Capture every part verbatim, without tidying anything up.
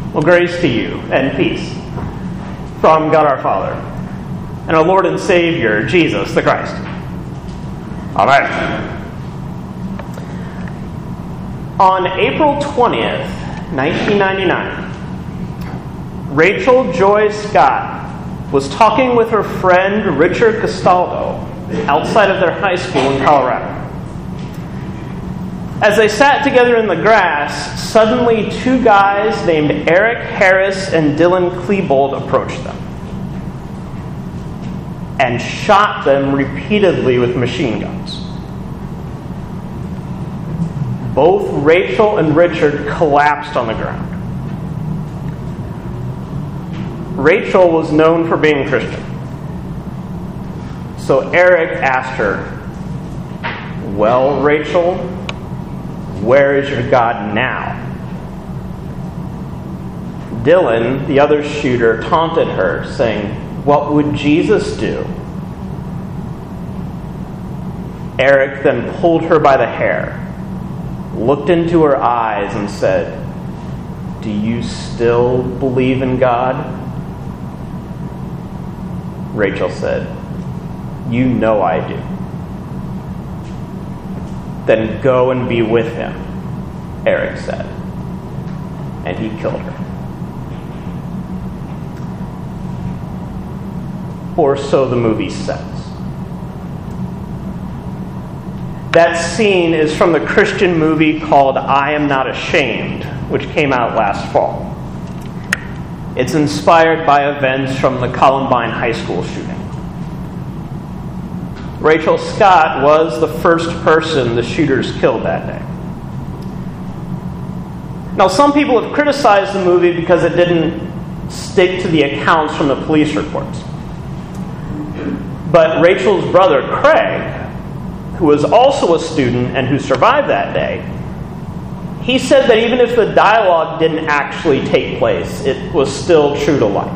Well, grace to you and peace from God our Father and our Lord and Savior, Jesus the Christ. Amen. On April twentieth, nineteen ninety-nine, Rachel Joy Scott was talking with her friend Richard Castaldo outside of their high school in Colorado. As they sat together in the grass, suddenly two guys named Eric Harris and Dylan Klebold approached them and shot them repeatedly with machine guns. Both Rachel and Richard collapsed on the ground. Rachel was known for being Christian. So Eric asked her, "Well, Rachel, where is your God now?" Dylan, the other shooter, taunted her, saying, "What would Jesus do?" Eric then pulled her by the hair, looked into her eyes, and said, "Do you still believe in God?" Rachel said, "You know I do." "Then go and be with him," Eric said. And he killed her. Or so the movie says. That scene is from the Christian movie called I Am Not Ashamed, which came out last fall. It's inspired by events from the Columbine High School shooting. Rachel Scott was the first person the shooters killed that day. Now, some people have criticized the movie because it didn't stick to the accounts from the police reports. But Rachel's brother, Craig, who was also a student and who survived that day, he said that even if the dialogue didn't actually take place, it was still true to life.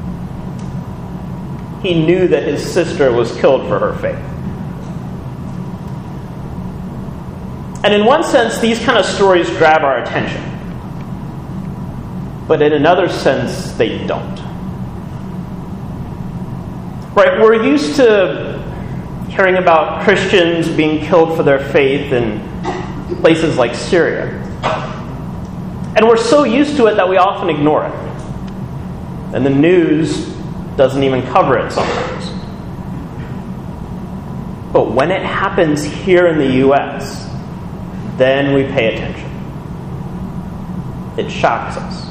He knew that his sister was killed for her faith. And in one sense, these kind of stories grab our attention. But in another sense, they don't. Right? We're used to hearing about Christians being killed for their faith in places like Syria. And we're so used to it that we often ignore it. And the news doesn't even cover it sometimes. But when it happens here in the U S, then we pay attention. It shocks us.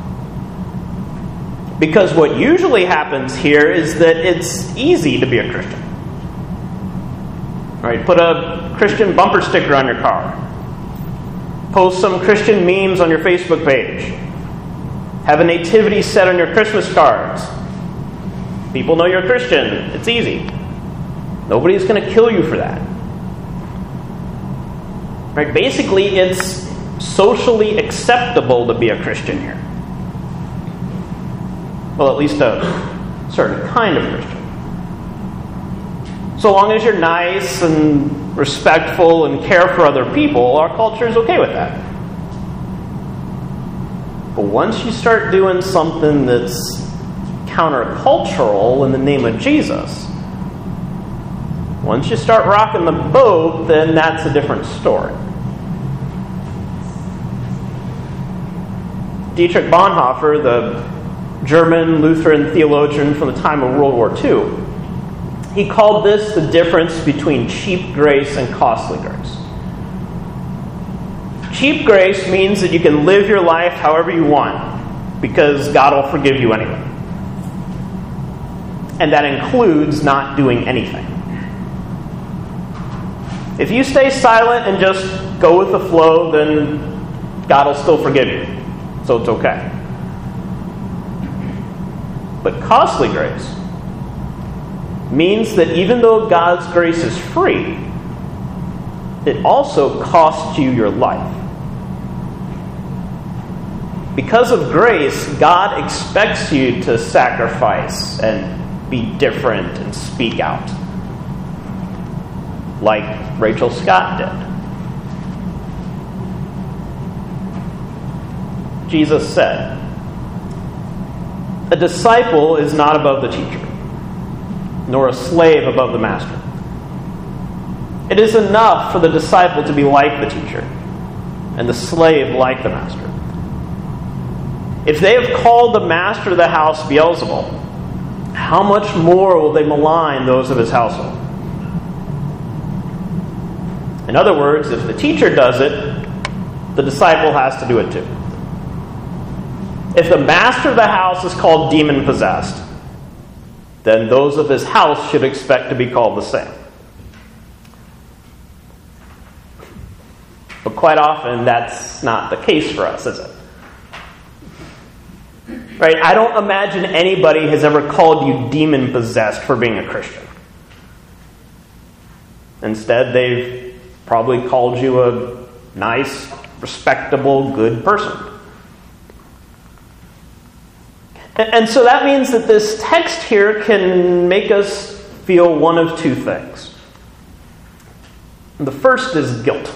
Because what usually happens here is that it's easy to be a Christian. All right, put a Christian bumper sticker on your car. Post some Christian memes on your Facebook page. Have a nativity set on your Christmas cards. People know you're a Christian. It's easy. Nobody's going to kill you for that. Right? Basically, it's socially acceptable to be a Christian here. Well, at least a certain kind of Christian. So long as you're nice and respectful and care for other people, our culture is okay with that. But once you start doing something that's countercultural in the name of Jesus, once you start rocking the boat, then that's a different story. Dietrich Bonhoeffer, the German Lutheran theologian from the time of World War Two, he called this the difference between cheap grace and costly grace. Cheap grace means that you can live your life however you want because God will forgive you anyway. And that includes not doing anything. If you stay silent and just go with the flow, then God will still forgive you. So it's okay. But costly grace means that even though God's grace is free, it also costs you your life. Because of grace, God expects you to sacrifice and be different and speak out, like Rachel Scott did. Jesus said, A disciple is not above the teacher, nor a slave above the master. It is enough for the disciple to be like the teacher, and the slave like the master. If they have called the master of the house Beelzebul, how much more will they malign those of his household? In other words, if the teacher does it, the disciple has to do it too. If the master of the house is called demon-possessed, then those of his house should expect to be called the same. But quite often, that's not the case for us, is it? Right? I don't imagine anybody has ever called you demon-possessed for being a Christian. Instead, they've probably called you a nice, respectable, good person. And so that means that this text here can make us feel one of two things. The first is guilt.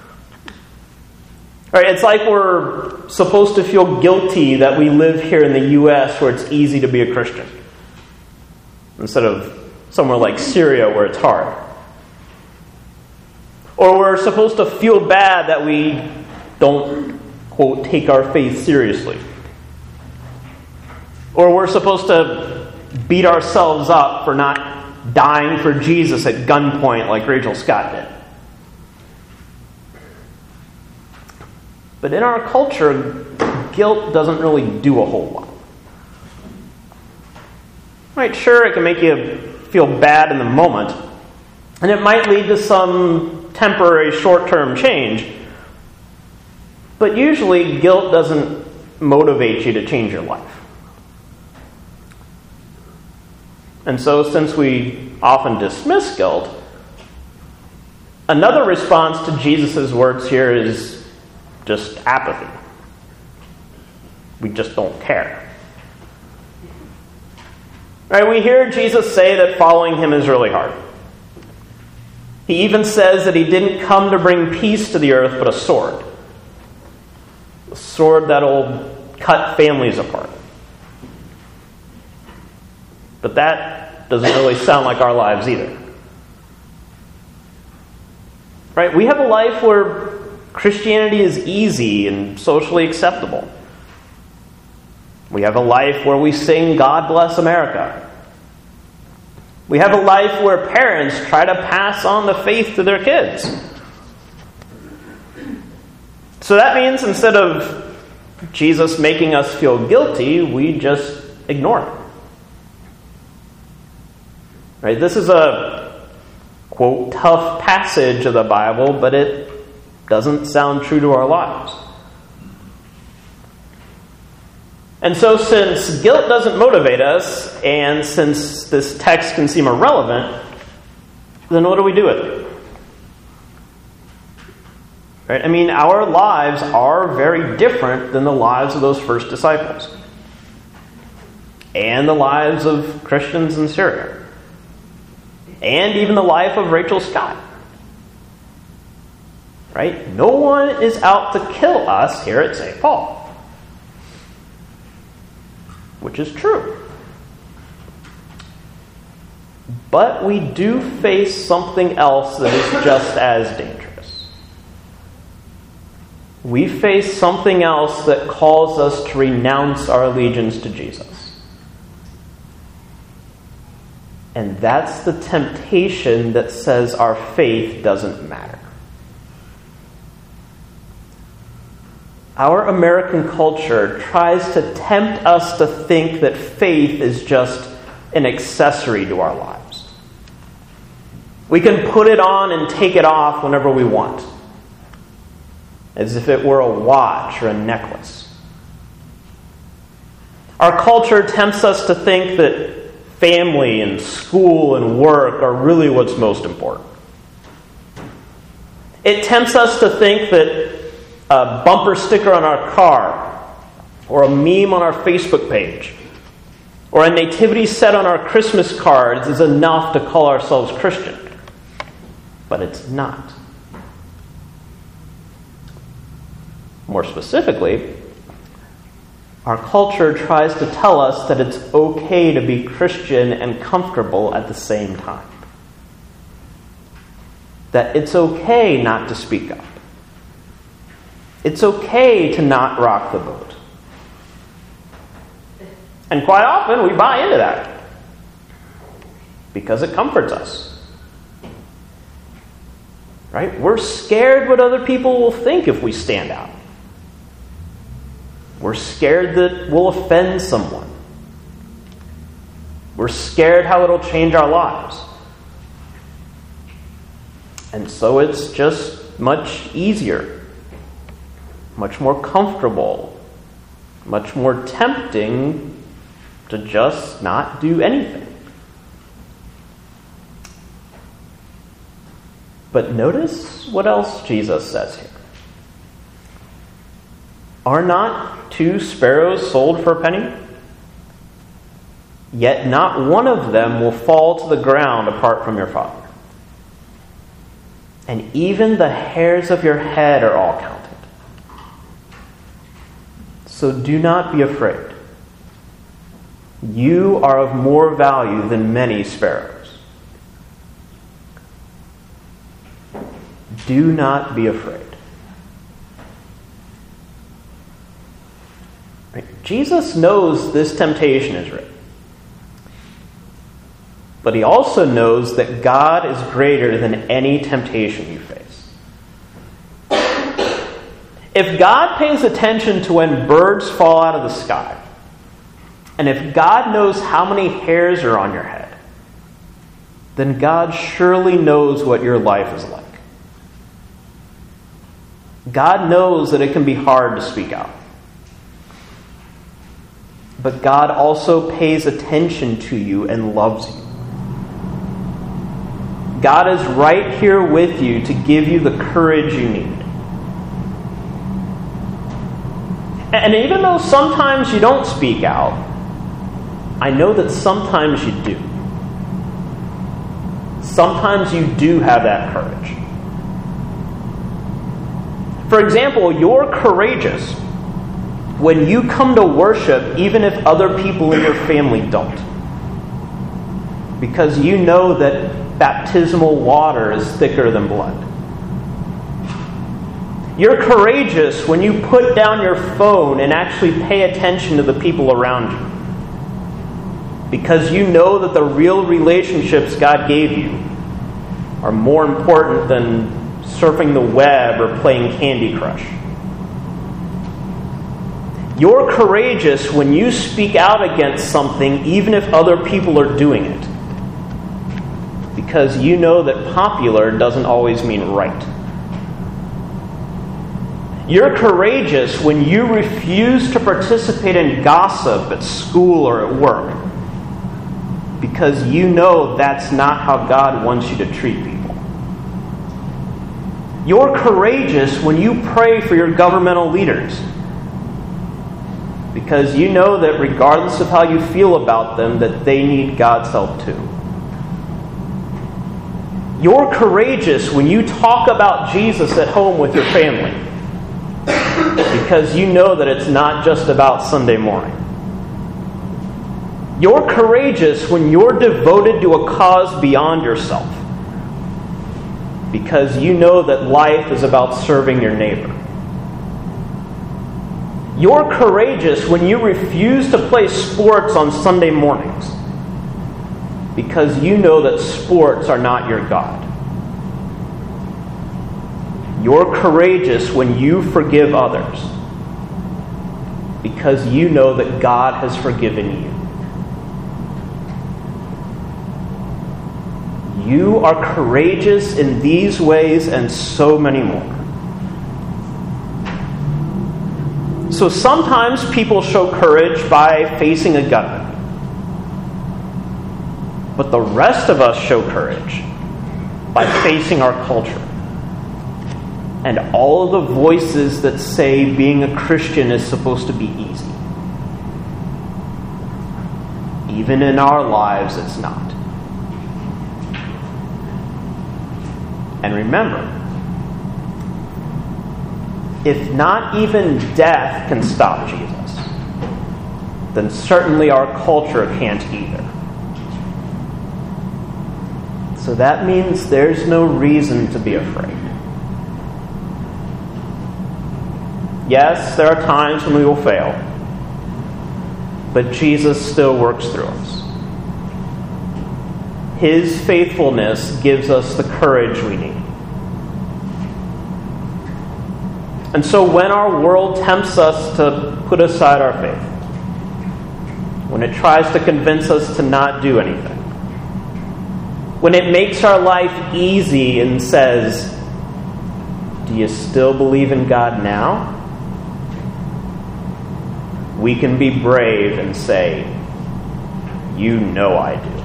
Right, it's like we're supposed to feel guilty that we live here in the U S where it's easy to be a Christian, instead of somewhere like Syria where it's hard. Or we're supposed to feel bad that we don't, quote, take our faith seriously. Or we're supposed to beat ourselves up for not dying for Jesus at gunpoint like Rachel Scott did. But in our culture, guilt doesn't really do a whole lot. Right, sure, it can make you feel bad in the moment, and it might lead to some temporary short-term change, but usually guilt doesn't motivate you to change your life. And so, since we often dismiss guilt, another response to Jesus' words here is just apathy. We just don't care. Right? We hear Jesus say that following him is really hard. He even says that he didn't come to bring peace to the earth, but a sword. A sword that'll cut families apart. But that doesn't really sound like our lives either. Right? We have a life where Christianity is easy and socially acceptable. We have a life where we sing God Bless America. We have a life where parents try to pass on the faith to their kids. So that means instead of Jesus making us feel guilty, we just ignore it. Right? This is a, quote, tough passage of the Bible, but it doesn't sound true to our lives. And so since guilt doesn't motivate us, and since this text can seem irrelevant, then what do we do with it? Right? I mean, our lives are very different than the lives of those first disciples. And the lives of Christians in Syria. And even the life of Rachel Scott. Right? No one is out to kill us here at Saint Paul. Which is true. But we do face something else that is just as dangerous. We face something else that calls us to renounce our allegiance to Jesus. And that's the temptation that says our faith doesn't matter. Our American culture tries to tempt us to think that faith is just an accessory to our lives. We can put it on and take it off whenever we want, as if it were a watch or a necklace. Our culture tempts us to think that family and school and work are really what's most important. It tempts us to think that a bumper sticker on our car, or a meme on our Facebook page, or a nativity set on our Christmas cards is enough to call ourselves Christian. But it's not. More specifically, Our culture tries to tell us that it's okay to be Christian and comfortable at the same time. That it's okay not to speak up. It's okay to not rock the boat. And quite often we buy into that because it comforts us. Right? We're scared what other people will think if we stand out. We're scared that we'll offend someone. We're scared how it'll change our lives. And so it's just much easier, much more comfortable, much more tempting to just not do anything. But notice what else Jesus says here. Are not two sparrows sold for a penny? Yet not one of them will fall to the ground apart from your Father. And even the hairs of your head are all counted. So do not be afraid. You are of more value than many sparrows. Do not be afraid. Right? Jesus knows this temptation is real. But he also knows that God is greater than any temptation you face. If God pays attention to when birds fall out of the sky, and if God knows how many hairs are on your head, then God surely knows what your life is like. God knows that it can be hard to speak out. But God also pays attention to you and loves you. God is right here with you to give you the courage you need. And even though sometimes you don't speak out, I know that sometimes you do. Sometimes you do have that courage. For example, you're courageous when you come to worship even if other people in your family don't. Because you know that baptismal water is thicker than blood. You're courageous when you put down your phone and actually pay attention to the people around you. Because you know that the real relationships God gave you are more important than surfing the web or playing Candy Crush. You're courageous when you speak out against something even if other people are doing it. Because you know that popular doesn't always mean right. You're courageous when you refuse to participate in gossip at school or at work. Because you know that's not how God wants you to treat people. You're courageous when you pray for your governmental leaders. Because you know that regardless of how you feel about them, that they need God's help too. You're courageous when you talk about Jesus at home with your family. Because you know that it's not just about Sunday morning. You're courageous when you're devoted to a cause beyond yourself. Because you know that life is about serving your neighbor. You're courageous when you refuse to play sports on Sunday mornings. Because you know that sports are not your God. You're courageous when you forgive others. Because you know that God has forgiven you. You are courageous in these ways and so many more. So sometimes people show courage by facing a gunman. But the rest of us show courage by facing our culture. And all of the voices that say being a Christian is supposed to be easy. Even in our lives, it's not. And remember, if not even death can stop Jesus, then certainly our culture can't either. So that means there's no reason to be afraid. Yes, there are times when we will fail, but Jesus still works through us. His faithfulness gives us the courage we need. And so when our world tempts us to put aside our faith, when it tries to convince us to not do anything, when it makes our life easy and says, "Do you still believe in God now?" we can be brave and say, "You know I do."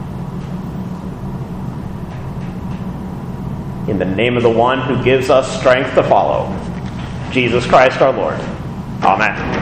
In the name of the one who gives us strength to follow, Jesus Christ our Lord. Amen.